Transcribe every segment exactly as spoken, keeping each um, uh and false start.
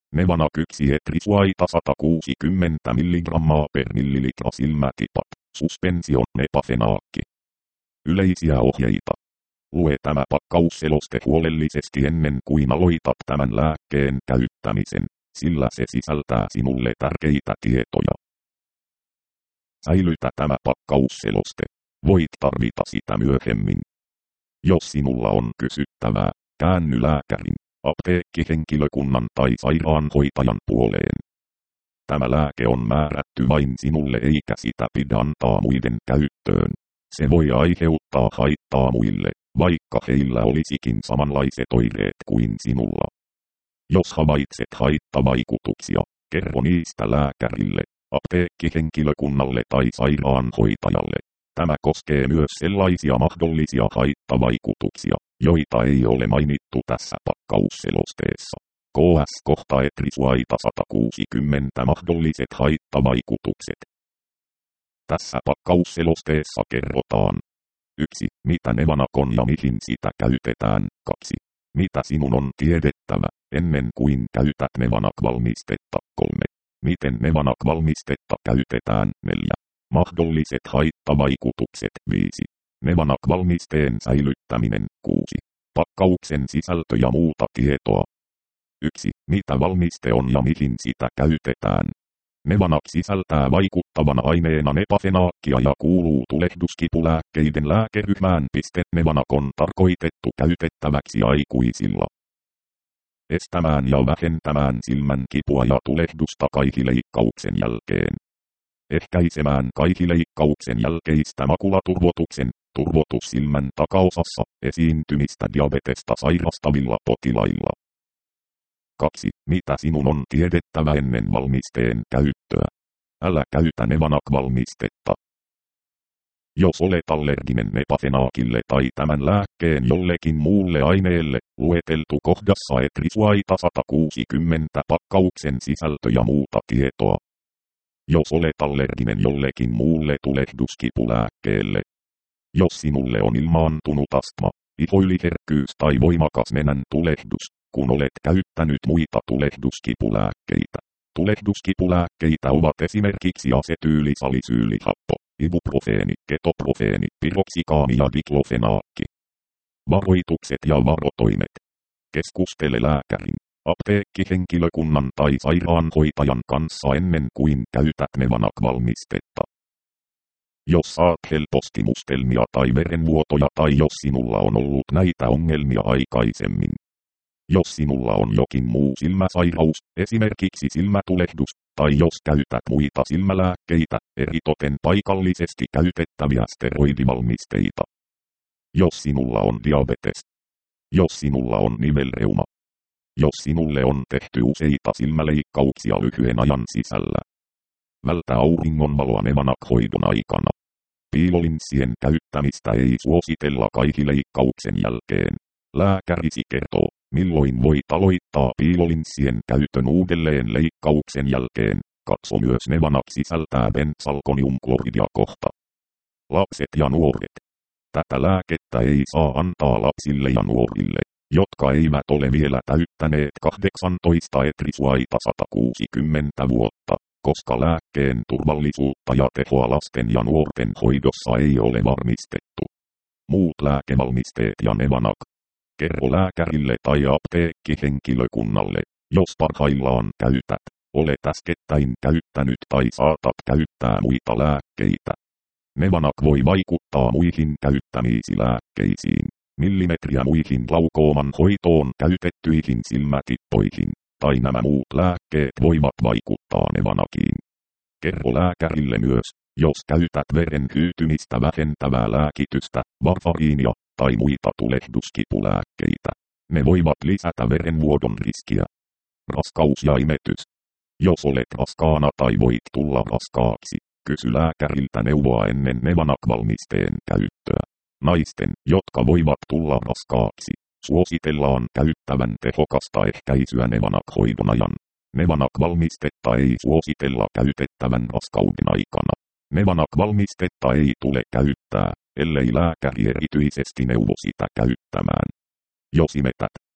Nevanak yksi etrisuaita sata kuusikymmentä milligrammaa per millilitra silmätipat. Suspension nepafenaakki. Yleisiä ohjeita. Lue tämä pakkausseloste huolellisesti ennen kuin aloitat tämän lääkkeen käyttämisen, sillä se sisältää sinulle tärkeitä tietoja. Säilytä tämä pakkausseloste. Voit tarvita sitä myöhemmin. Jos sinulla on kysyttävää, käänny lääkärin, apteekkihenkilökunnan tai sairaanhoitajan puoleen. Tämä lääke on määrätty vain sinulle eikä sitä pidä antaa muiden käyttöön. Se voi aiheuttaa haittaa muille, vaikka heillä olisikin samanlaiset oireet kuin sinulla. Jos havaitset haittavaikutuksia, kerro niistä lääkärille, apteekkihenkilökunnalle tai sairaanhoitajalle. Tämä koskee myös sellaisia mahdollisia haittavaikutuksia, joita ei ole mainittu tässä pakkausselosteessa. K S kohta etrisuaita sata kuusikymmentä mahdolliset haittavaikutukset. Tässä pakkausselosteessa kerrotaan. yksi. Mitä Nevanak on ja mihin sitä käytetään. kaksi. Mitä sinun on tiedettävä, ennen kuin käytät Nevanak-valmistetta. kolme. Miten Nevanak-valmistetta käytetään. neljä. Mahdolliset haittavaikutukset. viisi. Nevanak-valmisteen säilyttäminen. kuusi. Pakkauksen sisältö ja muuta tietoa. yksi. Mitä valmiste on ja mihin sitä käytetään. Nevanak sisältää vaikuttavana aineena nepafenaakkia ja kuuluu tulehduskipulääkkeiden lääkeryhmään. Nevanak on tarkoitettu käytettäväksi aikuisilla. Estämään ja vähentämään silmän kipua ja tulehdusta kaihileikkauksen jälkeen. Ehkäisemään kaihileikkauksen jälkeistä makulaturvotuksen, turvotus silmän takaosassa, esiintymistä diabetesta sairastavilla potilailla. kaksi. Mitä sinun on tiedettävä ennen valmisteen käyttöä? Älä käytä Nevanak-valmistetta. Jos olet allerginen nepafenaakille tai tämän lääkkeen jollekin muulle aineelle, lueteltu kohdassa etrisuaita sata kuusikymmentä pakkauksen sisältö ja muuta tietoa. Jos olet allerginen jollekin muulle tulehduskipulääkkeelle. Jos sinulle on ilmaantunut astma, ihoyliherkkyys tai voimakas nenän tulehdus, kun olet käyttänyt muita tulehduskipulääkkeitä. Tulehduskipulääkkeitä ovat esimerkiksi asetyylisalisyylihappo, ibuprofeeni, ketoprofeeni, piroksikaami ja diklofenaakki. Varoitukset ja varotoimet. Keskustele lääkärin, apteekkihenkilökunnan tai sairaanhoitajan kanssa ennen kuin käytät Nevanak-valmistetta. Jos saat helposti mustelmia tai verenvuotoja tai jos sinulla on ollut näitä ongelmia aikaisemmin. Jos sinulla on jokin muu silmäsairaus, esimerkiksi silmätulehdus, tai jos käytät muita silmälääkkeitä, eritoten paikallisesti käytettäviä steroidivalmisteita. Jos sinulla on diabetes. Jos sinulla on nivelreuma. Jos sinulle on tehty useita silmäleikkauksia lyhyen ajan sisällä. Vältä auringonvaloa Nevanak-hoidon aikana. Piilolinssien käyttämistä ei suositella kaihileikkauksen jälkeen. Lääkärisi kertoo, milloin voit aloittaa piilolinssien käytön uudelleen leikkauksen jälkeen. Katso myös Nevanak sisältää benzalkoniumkloridia kohta. Lapset ja nuoret. Tätä lääkettä ei saa antaa lapsille ja nuorille, jotka eivät ole vielä täyttäneet kahdeksantoista etrisuaita sata kuusikymmentä vuotta, koska lääkkeen turvallisuutta ja tehoa lasten ja nuorten hoidossa ei ole varmistettu. Muut lääkevalmisteet ja Nevanak. Kerro lääkärille tai apteekkihenkilökunnalle, jos parhaillaan käytät, olet äskettäin käyttänyt tai saatat käyttää muita lääkkeitä. Nevanak voi vaikuttaa muihin käyttämiisi lääkkeisiin, millimetriä muihin glaukooman hoitoon käytettyihin silmätippoihin, tai nämä muut lääkkeet voivat vaikuttaa Nevanakiin. Kerro lääkärille myös, jos käytät veren hyytymistä vähentävää lääkitystä, varfariinia, tai muita tulehduskipulääkkeitä. Ne voivat lisätä verenvuodon riskiä. Raskaus ja imetys. Jos olet raskaana tai voit tulla raskaaksi, kysy lääkäriltä neuvoa ennen Nevanak-valmisteen käyttöä. Naisten, jotka voivat tulla raskaaksi, suositellaan käyttävän tehokasta ehkäisyä Nevanak-hoidon ajan. Nevanak-valmistetta ei suositella käytettävän raskauden aikana. Nevanak-valmistetta ei tule käyttää, ellei lääkäri erityisesti neuvo sitä käyttämään. Jos imetät,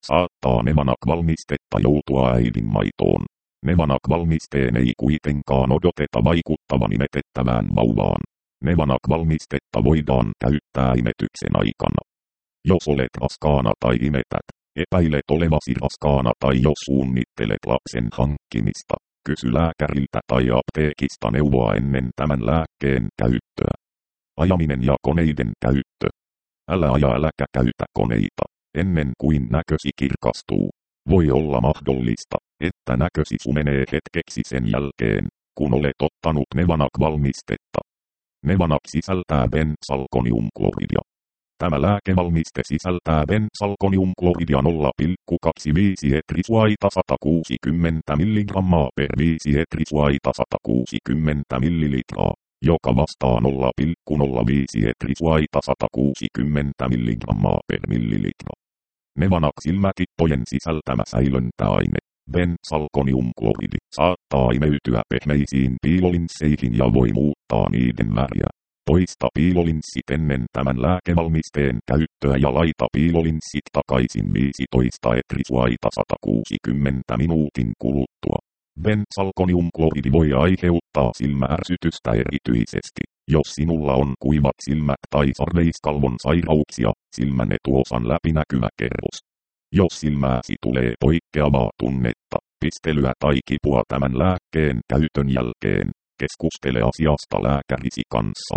saattaa Nevanak-valmistetta joutua äidin maitoon. Nevanak-valmisteen ei kuitenkaan odoteta vaikuttavan imetettävään vauvaan. Nevanak-valmistetta voidaan käyttää imetyksen aikana. Jos olet raskaana tai imetät, epäilet olevasi raskaana tai jos suunnittelet lapsen hankkimista, kysy lääkäriltä tai apteekista neuvoa ennen tämän lääkkeen käyttöä. Ajaminen ja koneiden käyttö. Älä aja äläkä käytä koneita, ennen kuin näkösi kirkastuu. Voi olla mahdollista, että näkösi sumenee hetkeksi sen jälkeen, kun olet ottanut Nevanak-valmistetta. Nevanak sisältää bensalkoniumkloridia. Tämä lääkevalmiste sisältää bensalkoniumkloridia nolla pilkku kaksikymmentäviisi etrisuaita sata kuusikymmentä milligrammaa per viisi etrisuaita sata kuusikymmentä millilitraa, joka vastaa nolla pilkku nolla viisi etrisuaita sata kuusikymmentä milligrammaa per millilitra. Nevanak-silmätippojen sisältämä säilöntäaine, bensalkoniumkloridi, saattaa imeytyä pehmeisiin piilolinsseihin ja voi muuttaa niiden väriä. Poista piilolinssit ennen tämän lääkevalmisteen käyttöä ja laita piilolinssit takaisin viisitoista etrisuaita sata kuusikymmentä minuutin kuluttua. Bensalkoniumkloridi voi aiheuttaa silmäärsytystä erityisesti, jos sinulla on kuivat silmät tai sarveiskalvon sairauksia, silmän etuosan läpinäkyvä kerros. Jos silmääsi tulee poikkeavaa tunnetta, pistelyä tai kipua tämän lääkkeen käytön jälkeen, keskustele asiasta lääkärisi kanssa.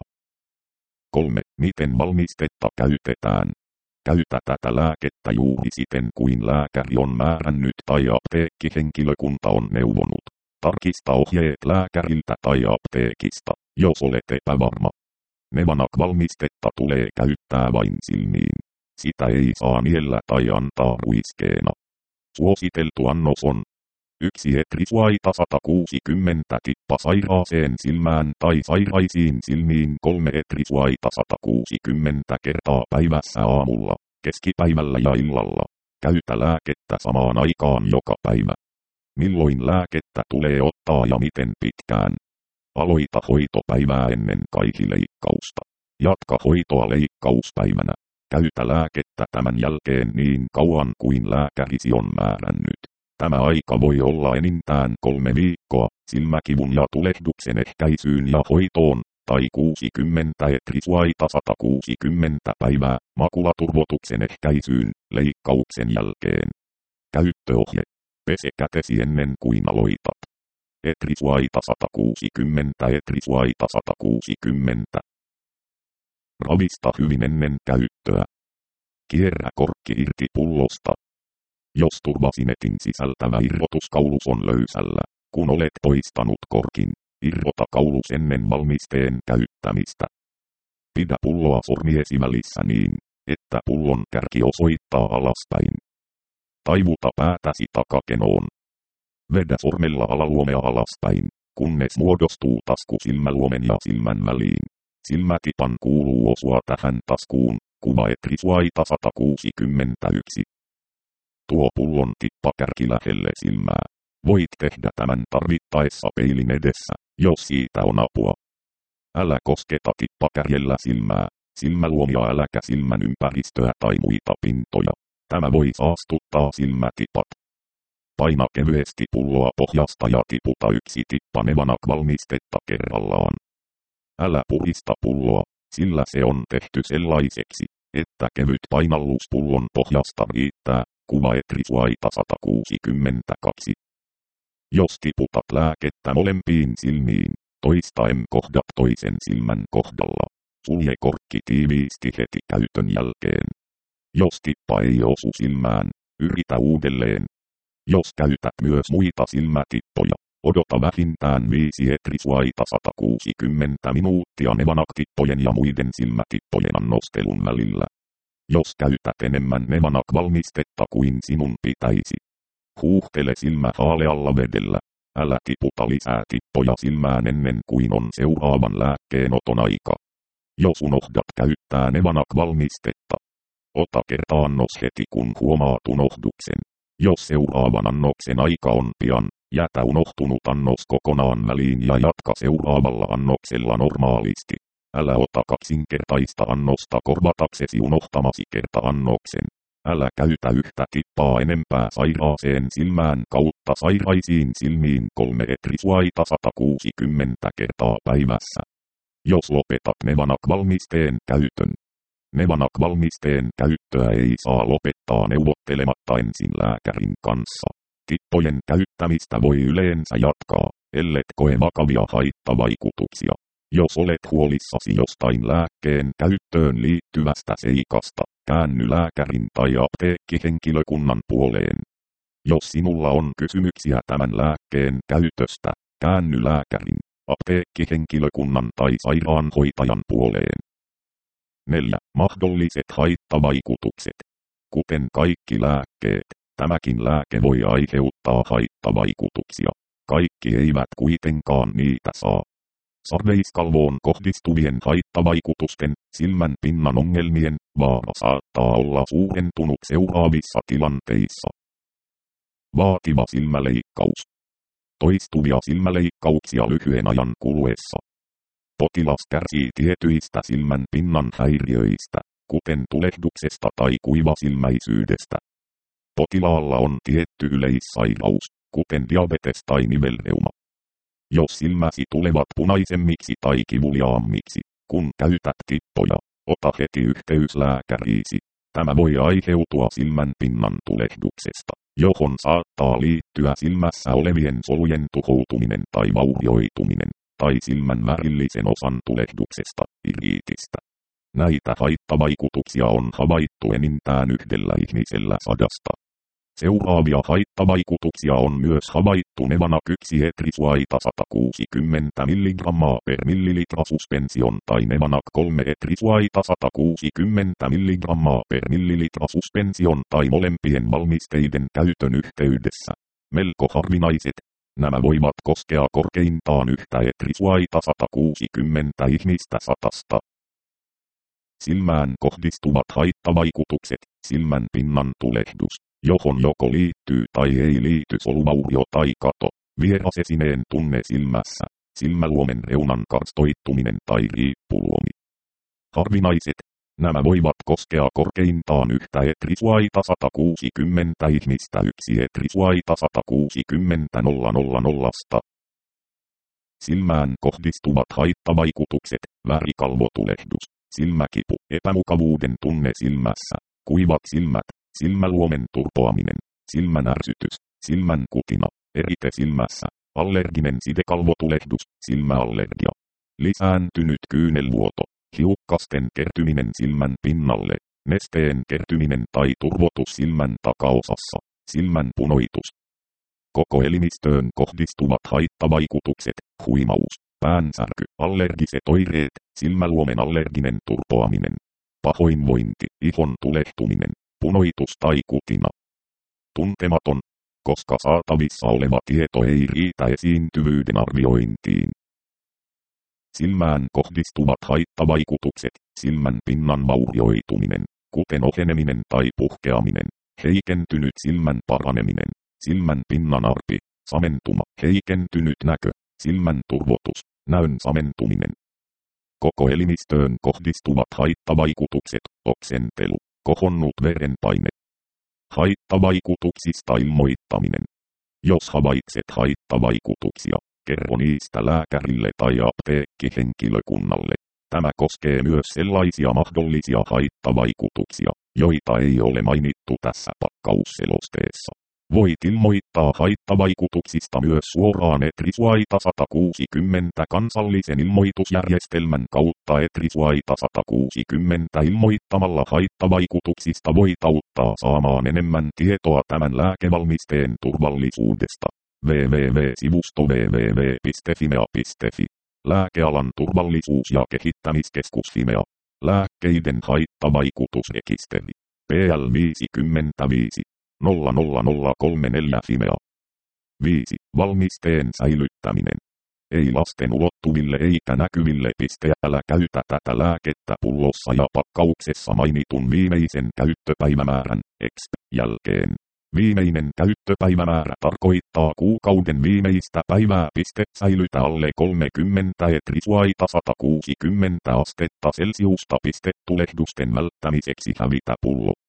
kolme. Miten valmistetta käytetään? Käytä tätä lääkettä juuri siten kuin lääkäri on määrännyt tai apteekkihenkilökunta on neuvonut. Tarkista ohjeet lääkäriltä tai apteekista, jos olet epävarma. Nevanak-valmistetta tulee käyttää vain silmiin. Sitä ei saa niellä tai antaa ruiskeena. Suositeltu annos on yksi etrisuaita sata kuusikymmentä tippa sairaaseen silmään tai sairaisiin silmiin kolme etrisuaita sata kuusikymmentä kertaa päivässä aamulla, keskipäivällä ja illalla. Käytä lääkettä samaan aikaan joka päivä. Milloin lääkettä tulee ottaa ja miten pitkään? Aloita hoitopäivää ennen kaihileikkausta. Jatka hoitoa leikkauspäivänä. Käytä lääkettä tämän jälkeen niin kauan kuin lääkärisi on määrännyt. Tämä aika voi olla enintään kolme viikkoa, silmäkivun ja tulehduksen ehkäisyyn ja hoitoon, tai kuusikymmentä etrisuaita sata kuusikymmentä päivää, makulaturvotuksen ehkäisyyn, leikkauksen jälkeen. Käyttöohje. Pese kätesi ennen kuin aloitat. Etrisuaita sata kuusikymmentä etrisuaita sata kuusikymmentä. Ravista hyvin ennen käyttöä. Kierrä korkki irti pullosta. Jos turvasinetin sisältävä irrotuskaulus on löysällä, kun olet poistanut korkin, irrota kaulus ennen valmisteen käyttämistä. Pidä pulloa sormiesi välissä niin, että pullon kärki osoittaa alaspäin. Taivuta päätäsi takakenoon. Vedä sormella alaluomea alaspäin, kunnes muodostuu tasku silmäluomen ja silmän väliin. Silmätipan kuuluu osua tähän taskuun, kuva etrisuaita sata kuusikymmentäyksi. Tuo pullon tippakärki lähelle silmää. Voit tehdä tämän tarvittaessa peilin edessä, jos siitä on apua. Älä kosketa tippakärjellä silmää, silmäluomia äläkä silmän ympäristöä tai muita pintoja. Tämä voi saastuttaa silmätipat. Paina kevyesti pulloa pohjasta ja tiputa yksi tippa Nevanak-valmistetta kerrallaan. Älä purista pulloa, sillä se on tehty sellaiseksi, että kevyt painallus pullon pohjasta riittää. Kuva etrisuaita sata kuusikymmentäkaksi. Jos tiputat lääkettä molempiin silmiin, toistaen kohdat toisen silmän kohdalla. Sulje korkki tiiviisti heti käytön jälkeen. Jos tippa ei osu silmään, yritä uudelleen. Jos käytät myös muita silmätippoja, odota vähintään viisi etrisuaita sata kuusikymmentä minuuttia Nevanak-tippojen ja muiden silmätippojen annostelun välillä. Jos käytät enemmän Nevanak-valmistetta kuin sinun pitäisi. Huuhtele silmä haalealla vedellä. Älä tiputa lisää tippoja silmään ennen kuin on seuraavan lääkkeen oton aika. Jos unohdat käyttää Nevanak-valmistetta, ota kertaannos heti kun huomaat unohduksen. Jos seuraavan annoksen aika on pian, jätä unohtunut annos kokonaan väliin ja jatka seuraavalla annoksella normaalisti. Älä ota kaksinkertaista annosta korvataksesi unohtamasi kerta-annoksen. Älä käytä yhtä tippaa enempää sairaaseen silmään kautta sairaisiin silmiin kolme etrisuaita sata kuusikymmentä kertaa päivässä. Jos lopetat Nevanak-valmisteen käytön. Nevanak-valmisteen käyttöä ei saa lopettaa neuvottelematta ensin lääkärin kanssa. Tippojen käyttämistä voi yleensä jatkaa, ellet koe vakavia haittavaikutuksia. Jos olet huolissasi jostain lääkkeen käyttöön liittyvästä seikasta, käänny lääkärin tai apteekkihenkilökunnan puoleen. Jos sinulla on kysymyksiä tämän lääkkeen käytöstä, käänny lääkärin, apteekkihenkilökunnan tai sairaanhoitajan puoleen. neljä. Mahdolliset haittavaikutukset. Kuten kaikki lääkkeet, tämäkin lääke voi aiheuttaa haittavaikutuksia. Kaikki eivät kuitenkaan niitä saa. Sarveiskalvoon kohdistuvien haittavaikutusten, silmän pinnan ongelmien, vaara saattaa olla suurentunut seuraavissa tilanteissa. Vaativa silmäleikkaus. Toistuvia silmäleikkauksia lyhyen ajan kuluessa. Potilas kärsii tietyistä silmän pinnan häiriöistä, kuten tulehduksesta tai kuivasilmäisyydestä. Potilaalla on tietty yleissairaus, kuten diabetes tai nivelreuma. Jos silmäsi tulevat punaisemmiksi tai kivuliaammiksi, kun käytät tippoja, ota heti yhteys lääkäriisi. Tämä voi aiheutua silmän pinnan tulehduksesta, johon saattaa liittyä silmässä olevien solujen tuhoutuminen tai vaurioituminen, tai silmän värillisen osan tulehduksesta, iriitistä. Näitä haittavaikutuksia on havaittu enintään yhdellä ihmisellä sadasta. Seuraavia haittavaikutuksia on myös havaittu Nevanak yksi etrisuaita sata kuusikymmentä milligrammaa per millilitra suspension tai Nevanak kolme etrisuaita sata kuusikymmentä milligrammaa per millilitra suspension tai molempien valmisteiden käytön yhteydessä. Melko harvinaiset. Nämä voivat koskea korkeintaan yhtä etrisuaita sata kuusikymmentä ihmistä satasta. Silmään kohdistuvat haittavaikutukset, silmän pinnan tulehdus, johon joko liittyy tai ei liity soluvaurio tai kato, vierasesineen tunne silmässä, silmäluomen reunan karstoittuminen tai riippuluomi. Harvinaiset. Nämä voivat koskea korkeintaan yhtä etrisuaita sata kuusikymmentä ihmistä yksi etrisuaita sata kuusikymmentä nollasta. Silmään kohdistuvat haittavaikutukset, värikalvotulehdus, silmäkipu, epämukavuuden tunne silmässä, kuivat silmät, silmäluomen turpoaminen, silmän ärsytys, silmän kutina, erite silmässä, allerginen sidekalvotulehdus, silmäallergia, lisääntynyt kyynelvuoto, hiukkasten kertyminen silmän pinnalle, nesteen kertyminen tai turvotus silmän takaosassa, silmän punoitus. Koko elimistöön kohdistuvat haittavaikutukset, huimaus, päänsärky, allergiset oireet, silmäluomen allerginen turpoaminen, pahoinvointi, ihon tulehtuminen, punoitus tai kutina. Tuntematon, koska saatavissa oleva tieto ei riitä esiintyvyyden arviointiin. Silmään kohdistuvat haittavaikutukset, silmän pinnan vaurioituminen, kuten oheneminen tai puhkeaminen, heikentynyt silmän paraneminen, silmän pinnan arpi, samentuma, heikentynyt näkö, silmän turvotus, näön samentuminen. Koko elimistöön kohdistuvat haittavaikutukset, oksentelu, kohonnut verenpaine. Haittavaikutuksista ilmoittaminen. Jos havaitset haittavaikutuksia, kerro niistä lääkärille tai apteekkihenkilökunnalle. Tämä koskee myös sellaisia mahdollisia haittavaikutuksia, joita ei ole mainittu tässä pakkausselosteessa. Voit ilmoittaa haittavaikutuksista myös suoraan etrisuaita sata kuusikymmentä kansallisen ilmoitusjärjestelmän kautta etrisuaita sata kuusikymmentä ilmoittamalla haittavaikutuksista voit auttaa saamaan enemmän tietoa tämän lääkevalmisteen turvallisuudesta. www.sivusto www piste fimea piste fi. Lääkealan turvallisuus- ja kehittämiskeskus Fimea. Lääkkeiden haittavaikutusrekisteri. P L viisikymmentäviisi nolla nolla nolla kolme neljä Fimea. viisi. Valmisteen säilyttäminen. Ei lasten ulottuville eikä näkyville. Älä käytä tätä lääkettä pullossa ja pakkauksessa mainitun viimeisen käyttöpäivämäärän X jälkeen. Viimeinen käyttöpäivämäärä tarkoittaa kuukauden viimeistä päivää. Säilytä alle kolmekymmentä etrisuaita sata kuusikymmentä astetta Celsiusta. Tulehdusten välttämiseksi hävitä pullo.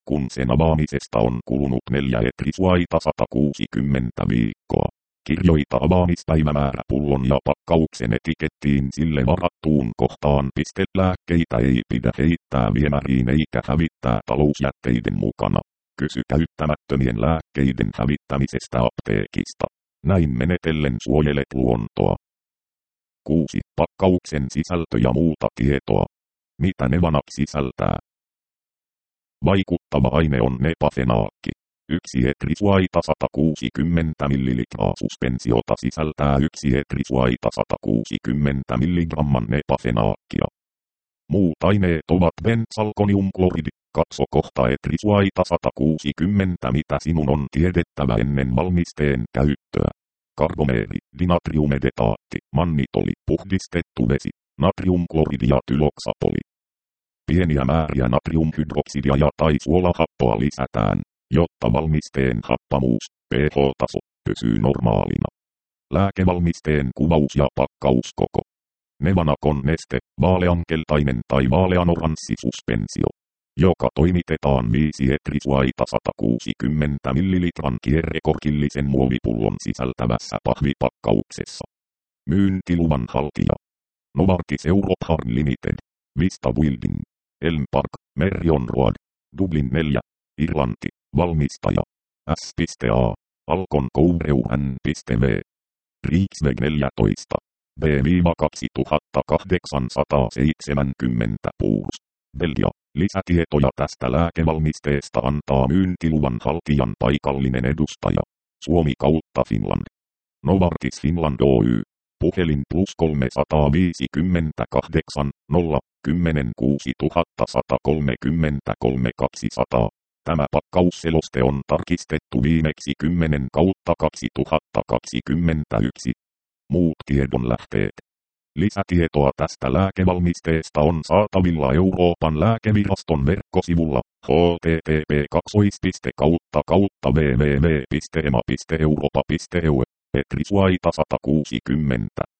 kun sen avaamisesta on kulunut neljä etrisuaita sata kuusikymmentä viikkoa. Kirjoita avaamispäivämäärä pullon ja pakkauksen etikettiin sille varattuun kohtaan. Lääkkeitä ei pidä heittää viemäriin eikä hävittää talousjätteiden mukana. Kysy käyttämättömien lääkkeiden hävittämisestä apteekista. Näin menetellen suojelet luontoa. kuusi. Pakkauksen sisältö ja muuta tietoa. Mitä Nevanap sisältää? Vaikuttava aine on nepafenaakki. Yksi etrisuaita sata kuusikymmentä millilitraa suspensiota sisältää yksi etrisuaita sata kuusikymmentä milligramman nepafenaakkia. Muut aineet ovat benzalkoniumkloridi. Katso kohta etrisuaita sata kuusikymmentä mitä sinun on tiedettävä ennen valmisteen käyttöä. Karbomeeri, dinatriumedetaatti, mannitoli, puhdistettu vesi, natriumkloridi ja tyloksapoli. Pieniä määriä natriumhydroksidia ja tai suolahappoa lisätään, jotta valmisteen happamuus, pH-taso, pysyy normaalina. Lääkevalmisteen kuvaus ja pakkauskoko. Nevanap on neste, vaaleankeltainen tai vaaleanoranssi suspensio, joka toimitetaan viisi etrisuaita sata kuusikymmentä millilitran kierrekorkillisen muovipullon sisältävässä pahvipakkauksessa. Myyntiluvan haltija. Novartis Europe Limited. Vista Building. Elm Park, Merrion Road. Dublin neljä. Irlanti. Valmistaja. S A. Alkon Koureu N V. Riksväg neljätoista. B kaksituhattakahdeksansataaseitsemänkymmentä Puurs. Belgia. Lisätietoja tästä lääkevalmisteesta antaa myyntiluvan haltijan paikallinen edustaja. Suomi kautta Finland. Novartis Finland Oy. Puhelin plus kolmesataaviisikymmentäkahdeksan nolla kymmenen kuusituhattasatakolmekymmentäkolme kaksisataa. Tämä pakkausseloste on tarkistettu viimeksi kymmenen kautta kaksituhattakaksikymmentäyksi. Muut tiedonlähteet. Lisätietoa tästä lääkevalmisteesta on saatavilla Euroopan lääkeviraston verkkosivulla h t t p kautta kautta w w w piste ema piste europa piste e u. Etrisuaita sata kuusikymmentä.